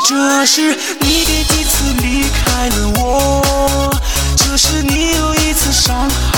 这是你第几次离开了我，这是你又一次伤害